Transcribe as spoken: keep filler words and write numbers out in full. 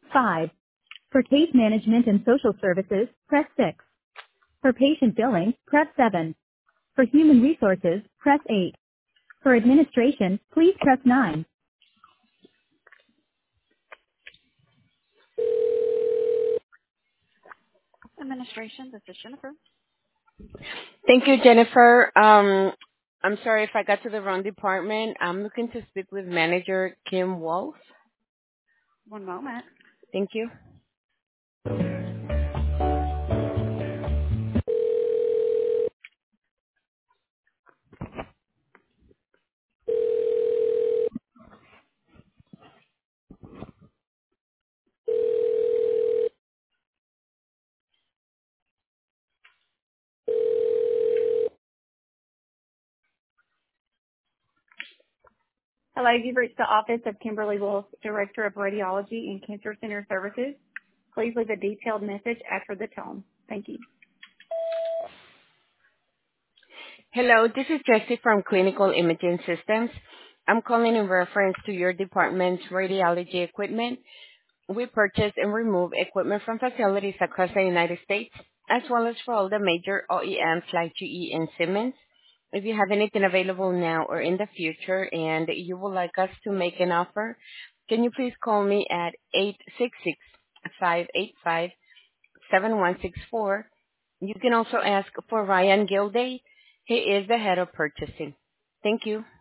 five. For case management and social services, press six. For patient billing, press seven. For human resources, press eight. For administration, please press nine. Administration, this is Jennifer. Thank you, Jennifer. Um, I'm sorry if I got to the wrong department. I'm looking to speak with Manager Kim Wolf. One moment. Thank you. Hello, you've reached the office of Kimberly Wolf, Director of Radiology and Cancer Center Services. Please leave a detailed message after the tone. Thank you. Hello, this is Jessie from Clinical Imaging Systems. I'm calling in reference to your department's radiology equipment. We purchase and remove equipment from facilities across the United States, as well as for all the major O E Ms like G E and Siemens. If you have anything available now or in the future and you would like us to make an offer, can you please call me at eight six six, five eight five, seven one six four. You can also ask for Ryan Gilday. He is the head of purchasing. Thank you.